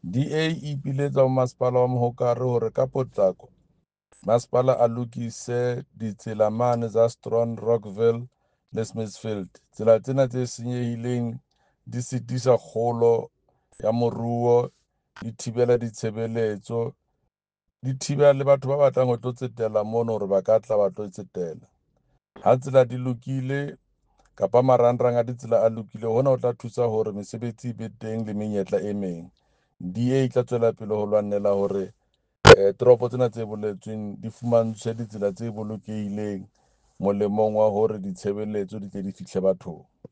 DA e ipiletsa ho masepala wa Mohokare hore ka potlako masepala a lokise ditsela mane tsa Strawn, Rockville le Smithfield. Tsela tsena tse senyehileng di sitisa kgolo ya moruo, di thibela ditshebeletso, di thibela le batho ba batlang ho tlo tsetela mono hore ba ka tla ba tlo tsetela. Ha tsela di lokile kapa marangrang a ditsela a lokile, hona ho tla thusa hore mesebetsi e be teng le menyetla e meng. DA e tla tswela pele ho lwanela hore toropo tsena tse boletsweng di fumantshwe ditsela tse bolokehileng molemong wa hore ditshebeletso di tle di fihle bathong.